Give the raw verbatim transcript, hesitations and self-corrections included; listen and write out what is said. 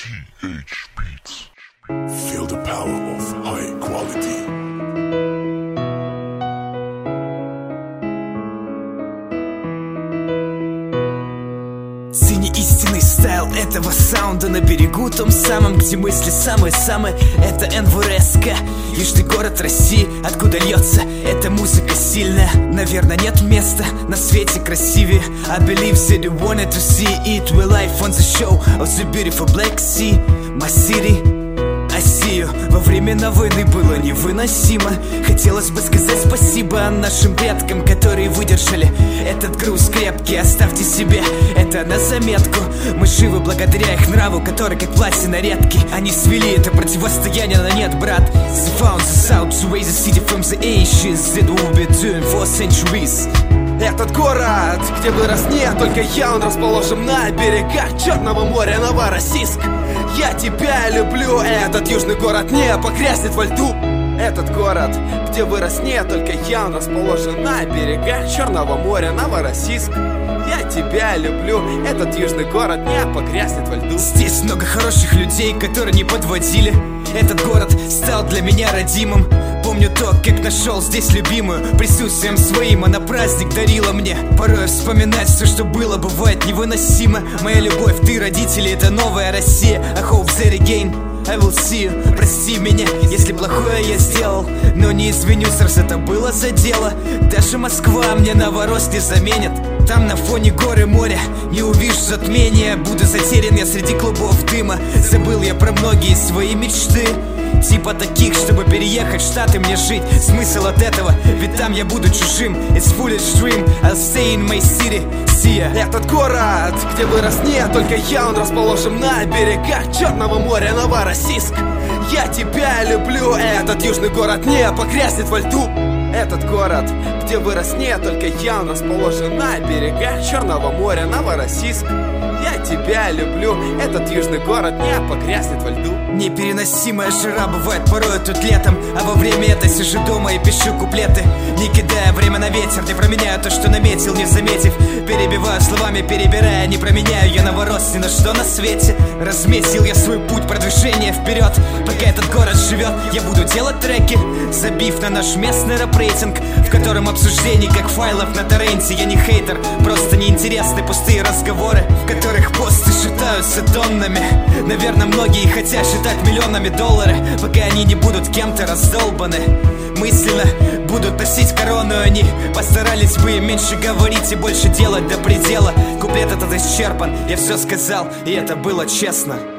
ти эйч Beats. Feel the power of high quality. Цени истинный стайл этого саунда на берегу, том самом, где мысли самые-самые. Это эн вэ эр эс ка, южный город России, откуда льется эта музыка сильная. Наверное, нет места на свете красивее. I believe that you wanted to see it. We're live on the show of the beautiful Black Sea, my city. Россию во времена войны было невыносимо. Хотелось бы сказать спасибо нашим предкам, которые выдержали этот груз крепкий. Оставьте себе это на заметку. Мы живы благодаря их нраву, который как платина редкий. Они свели это противостояние на нет, брат. They found this out to raise the city from the ashes that we've been doing for centuries. Этот город, где вырос не только я, он расположен на берегах Черного моря, Новороссийск. Я тебя люблю, этот южный город не погрязнет во льду. Этот город, где вырос не только я, он расположен на берегах Черного моря, Новороссийск. Я тебя люблю, этот южный город не погрязнет во льду. Здесь много хороших людей, которые не подводили. Этот город стал для меня родимым. Помню то, как нашел здесь любимую. Присутствием своим она праздник дарила мне. Порой вспоминать все, что было, бывает невыносимо. Моя любовь, ты, родители, это новая Россия. I hope that again I will see you. Прости меня, если плохое я сделал, но не извинюсь, раз это было за дело. Даже Москва мне Новороссийск не заменит. Там на фоне горы моря не увижу затмения. Буду затерян я среди клубов дыма. Забыл я про многие свои мечты, типа таких, чтобы переехать в Штаты мне жить. Смысл от этого, ведь там я буду чужим. It's foolish dream, I'll stay in my city. See ya. Этот город, где вырос не только я, он расположен на берегах Черного моря, Новороссийск. Я тебя люблю, этот южный город не погрязнет во льду. Этот город, где вырос не только я, он расположен на берегах Черного моря, Новороссийск. Я тебя люблю, этот южный город не погрязнет во льду. Непереносимая жара бывает порой тут летом, а во время это сижу дома и пишу куплеты, не кидая время на ветер, не променяю то, что наметил, не заметив. Перебиваю словами, перебирая, не променяю я Новороссийск ни на что на свете. Разметил я свой путь продвижения вперед. Пока этот город живет, я буду делать треки, забив на наш местный рэп-рейтинг, в котором обсуждений как файлов на торренте. Я не хейтер, просто неинтересны пустые разговоры, в которых посты считаются тоннами. Наверное, многие хотят считать миллионами доллары, пока они не будут кем-то раздолбаны. Мысленно будут носить корону они. Постарались бы меньше говорить и больше делать до предела. Куплет этот исчерпан, я все сказал, и это было честно.